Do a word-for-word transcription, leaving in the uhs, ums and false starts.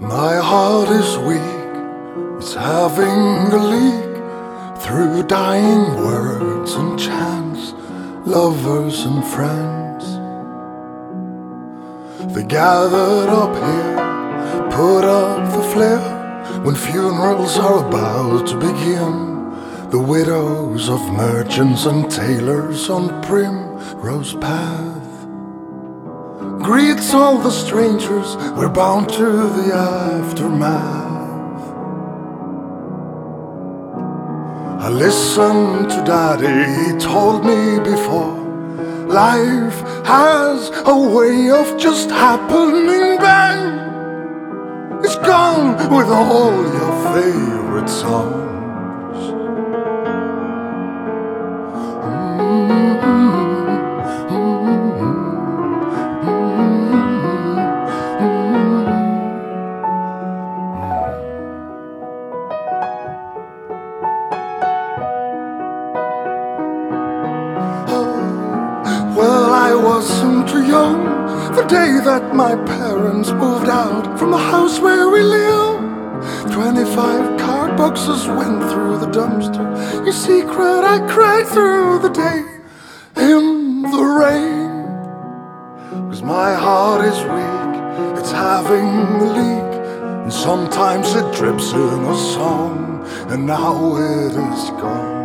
My heart is weak, it's having a leak through dying words and chants, lovers and friends. They gathered up here, put up the flare when funerals are about to begin. The widows of merchants and tailors on Primrose Path greets all the strangers, we're bound to the aftermath. I listened to Daddy, he told me before, life has a way of just happening bang. It's gone with all your favorite songs. Well, I wasn't too young the day that my parents moved out from the house where we live. Twenty-five card boxes went through the dumpster. In secret, I cried through the day in the rain. 'Cause my heart is weak, it's having a leak, and sometimes it drips in a song, and now it is gone.